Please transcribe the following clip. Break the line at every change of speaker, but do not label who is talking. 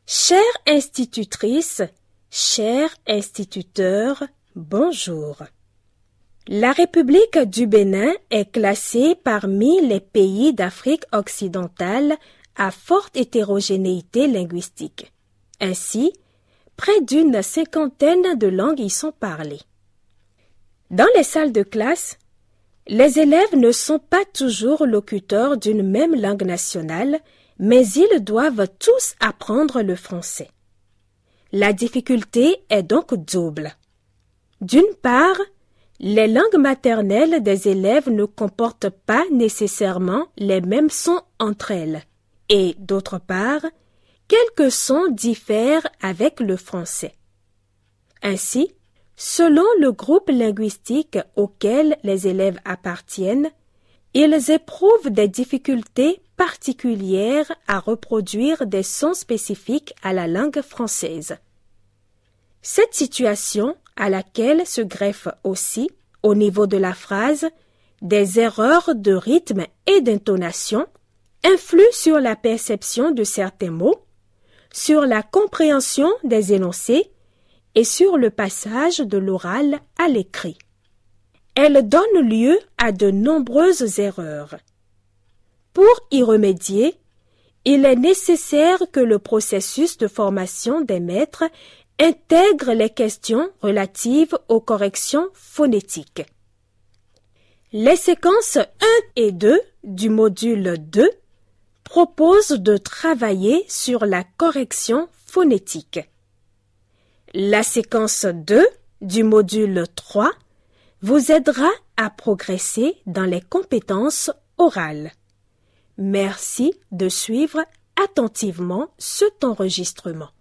Chère institutrice, chers instituteurs, bonjour. La République du Bénin est classée parmi les pays d'Afrique occidentale à forte hétérogénéité linguistique. Ainsi, près d'une cinquantaine de langues y sont parlées. Dans les salles de classe, les élèves ne sont pas toujours locuteurs d'une même langue nationale, mais ils doivent tous apprendre le français. La difficulté est donc double. D'une part, les langues maternelles des élèves ne comportent pas nécessairement les mêmes sons entre elles. Et d'autre part, quelques sons diffèrent avec le français. Ainsi, selon le groupe linguistique auquel les élèves appartiennent, ils éprouvent des difficultés particulières à reproduire des sons spécifiques à la langue française. Cette situation, à laquelle se greffent aussi, au niveau de la phrase, des erreurs de rythme et d'intonation, influe sur la perception de certains mots, sur la compréhension des énoncés et sur le passage de l'oral à l'écrit. Elle donne lieu à de nombreuses erreurs. Pour y remédier, il est nécessaire que le processus de formation des maîtres intègre les questions relatives aux corrections phonétiques. Les séquences 1 et 2 du module 2 proposent de travailler sur la correction phonétique. La séquence 2 du module 3 vous aidera à progresser dans les compétences orales. Merci de suivre attentivement cet enregistrement.